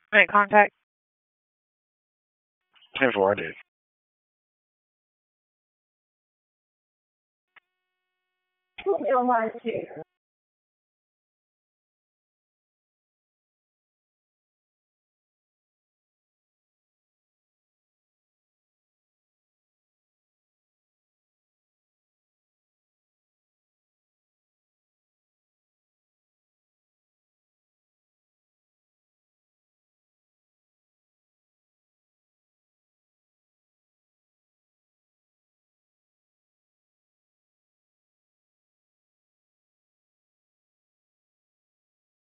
Make contact. 10-4, I did. Put me on line two.